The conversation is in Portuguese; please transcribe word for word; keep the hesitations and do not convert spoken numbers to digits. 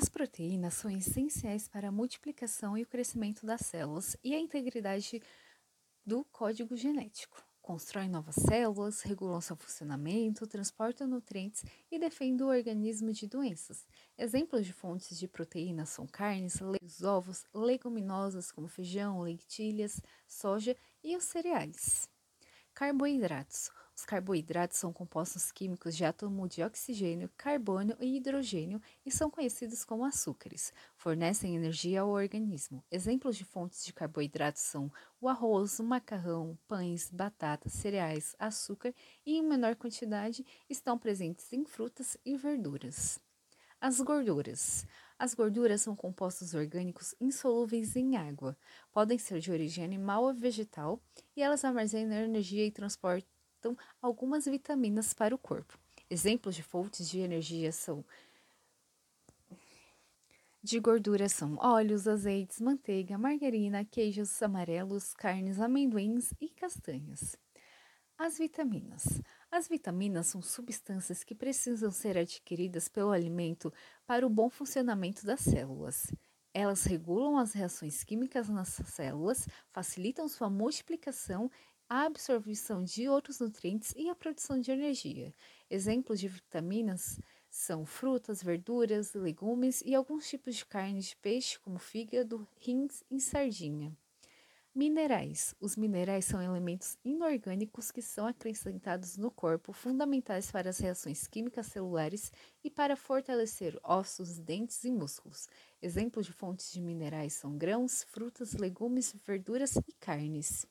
As proteínas são essenciais para a multiplicação e o crescimento das células e a integridade do código genético. Constroem novas células, regulam seu funcionamento, transportam nutrientes e defendem o organismo de doenças. Exemplos de fontes de proteínas são carnes, leitos, ovos, leguminosas como feijão, lentilhas, soja e os cereais. Carboidratos. Os carboidratos são compostos químicos de átomo de oxigênio, carbono e hidrogênio e são conhecidos como açúcares. Fornecem energia ao organismo. Exemplos de fontes de carboidratos são o arroz, o macarrão, pães, batatas, cereais, açúcar e, em menor quantidade, estão presentes em frutas e verduras. As gorduras. As gorduras são compostos orgânicos insolúveis em água. Podem ser de origem animal ou vegetal e elas armazenam energia e transportam algumas vitaminas para o corpo. Exemplos de fontes de energia são de gordura são óleos, azeites, manteiga, margarina, queijos amarelos, carnes, amendoins e castanhas. As vitaminas. As vitaminas são substâncias que precisam ser adquiridas pelo alimento para o bom funcionamento das células. Elas regulam as reações químicas nas células, facilitam sua multiplicação, a absorção de outros nutrientes e a produção de energia. Exemplos de vitaminas são frutas, verduras, legumes e alguns tipos de carne de peixe, como fígado, rins e sardinha. Minerais. Os minerais são elementos inorgânicos que são acrescentados no corpo, fundamentais para as reações químicas celulares e para fortalecer ossos, dentes e músculos. Exemplos de fontes de minerais são grãos, frutas, legumes, verduras e carnes.